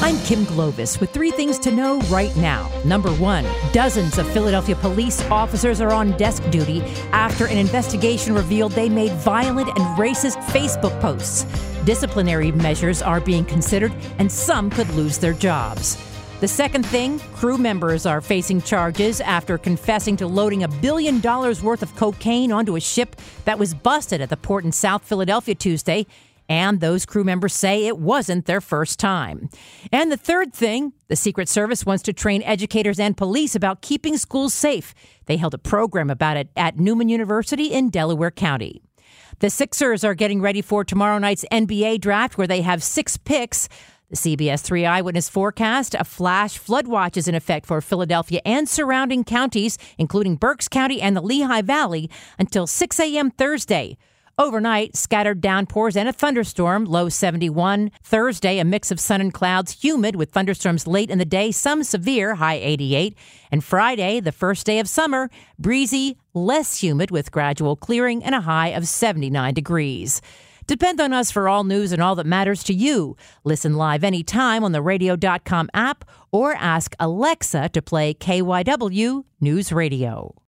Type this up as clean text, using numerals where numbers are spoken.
I'm Kim Glovis with 3 things to know right now. Number 1, dozens of Philadelphia police officers are on desk duty after an investigation revealed they made violent and racist Facebook posts. Disciplinary measures are being considered, and some could lose their jobs. The second thing, crew members are facing charges after confessing to loading $1 billion worth of cocaine onto a ship that was busted at the port in South Philadelphia Tuesday. And those crew members say it wasn't their first time. And the third thing, the Secret Service wants to train educators and police about keeping schools safe. They held a program about it at Newman University in Delaware County. The Sixers are getting ready for tomorrow night's NBA draft, where they have 6 picks. The CBS 3 Eyewitness forecast, a flash flood watch is in effect for Philadelphia and surrounding counties, including Berks County and the Lehigh Valley, until 6 a.m. Thursday. Overnight, scattered downpours and a thunderstorm, low 71. Thursday, a mix of sun and clouds, humid with thunderstorms late in the day, some severe, high 88. And Friday, the first day of summer, breezy, less humid with gradual clearing and a high of 79 degrees. Depend on us for all news and all that matters to you. Listen live anytime on the radio.com app or ask Alexa to play KYW News Radio.